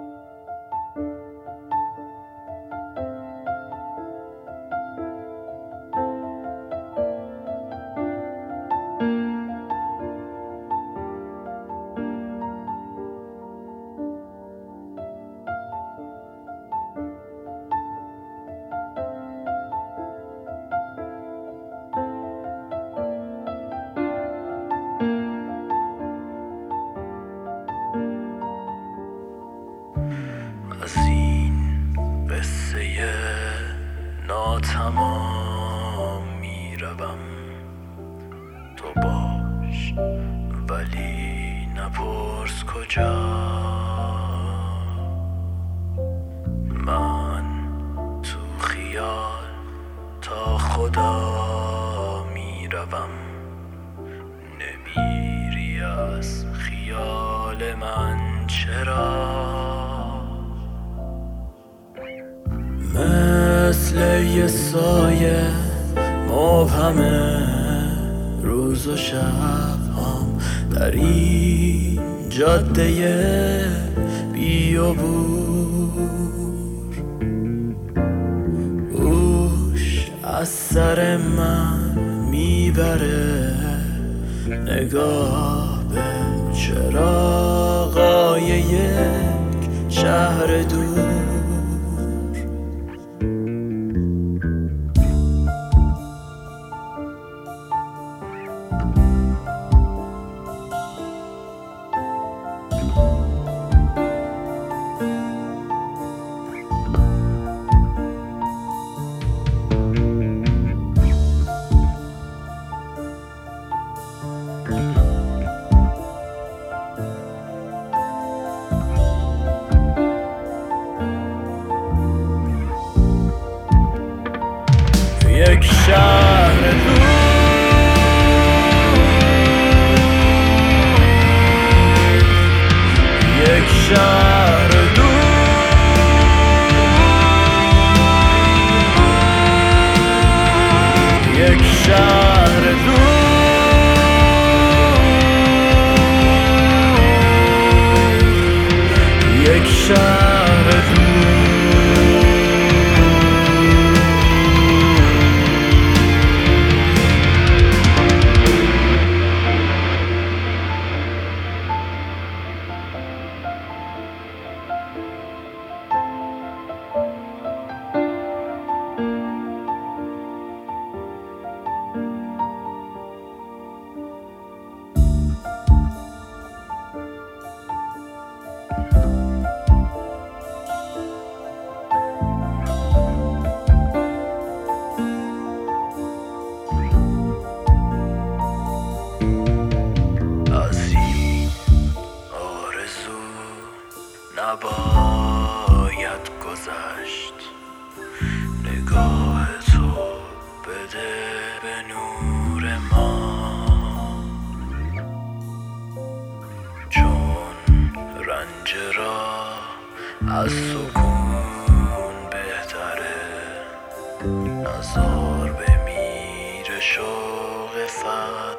از این قصه ناتمام میروم، تو باش ولی نپرس کجا. من تو خیال تا خدا میروم، نمیری از خیال من چرا؟ مثل یه سایه مبهمه روز و شبم در این جاده بیابور. اوش از سر من میبره نگاه به چراغای یک شهر دور. یک شهر دور، یک شهر دور، یک شهر دور، یک شهر دور. نباید گذشت، نگاه تو بده به نور ما، چون رنج را از سکون بهتره، نزار بمیر شوق